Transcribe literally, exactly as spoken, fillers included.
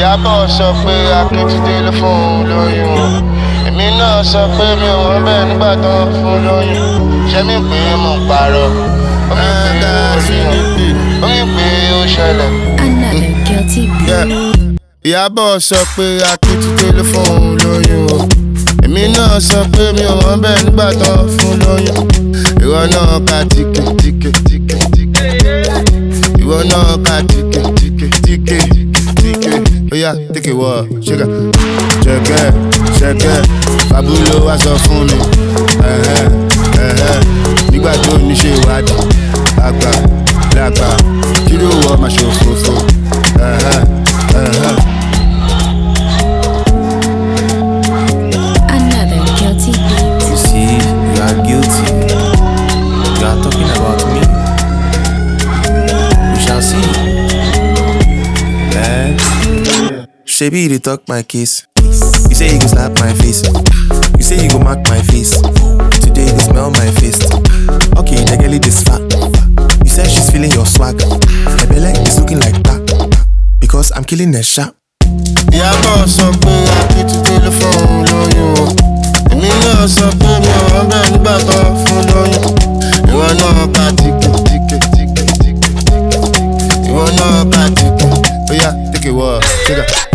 Ìyábọ̀ sọ pé Akíntúndé ló fún un lóyún o. Èmi náà sọ pé mi ò wọ́n bẹ́ẹ̀ nígbà tó ń fún lóyún. Ṣé mi pé mo ń parọ́? Ó mi pé ó rí wọn. Ó mi pé ó ṣẹlẹ̀. Another guilty beat. Ìyábọ̀ sọ pé Akíntúndé ló fún un lóyún o. Èmi náà sọ pé mi ò wọ́n bẹ́ẹ̀ nígbà tó ń fún lóyún. Ìwọ náà ka tíkè tíkè tíkè tíkè. Ìwọ náà ka tíkè tíkè tíkè tíkè. Oya tíkè wọ̀ ṣẹ́gà. Ṣẹ́gẹ́ ṣẹ́gẹ́ Fábúlò wá sọ fún mi. Ẹ̀hẹ́ ẹ̀hẹ́ nígbà tó ní ṣe ìwádìí. Àgbà làgbà kí ló wọ máa ṣòfófó. Ẹ̀hẹ́ ẹ̀hẹ́. Another guilty beat. You see, you are guilty. You are talking about me. We shall see. Eh? Shebi, you dey talk my case. You say you go slap my face. You say you go mark my face. Today you smell my face. Okay, the girl is fat. You said she's feeling your swag. My belly is looking like that because I'm killing the shark. Ìyábọ̀ sọ pé Akíntúndé ló fún un lóyún o. Èmi náà sọ pé mi ò wọ́n bẹ́ẹ̀ nígbà tó ń fún lóyún. Ìwọ náà ka tíkè tíkè tíkè tíkè. Ìwọ náà ka tíkè. Oya tíkè wọ̀ ṣẹ́gà.